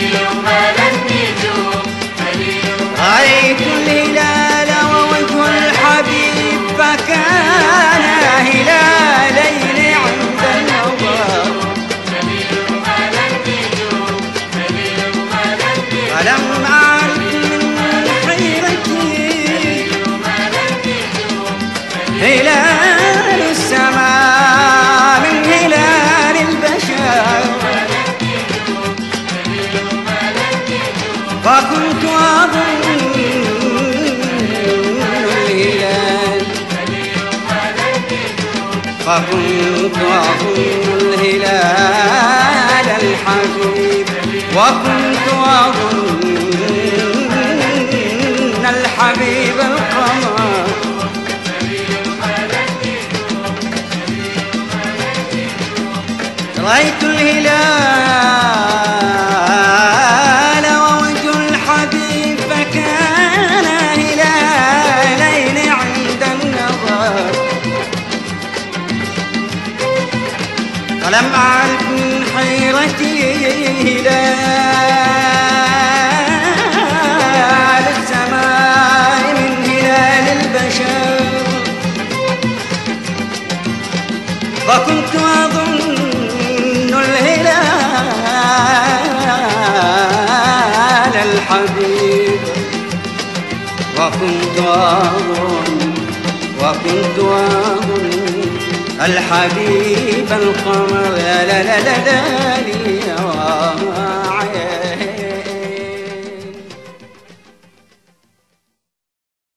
رأيت الهلال ووجه الحبيب فكان هلالين عند النظر فلم أعرف من حيرتي هلال السماء من هلال البشر فكنت أظن الهلال الحبيب وكنت أظن الحبيب القمر رأيت الهلال ووجه الحبيب فكان هلالين عند النظر فلم أعرف من حيرتي هلال السماء من هلال البشر فكنت أظن الهلال الحبيب وكنت أظن الحبيب القمر لا لا لا لا لا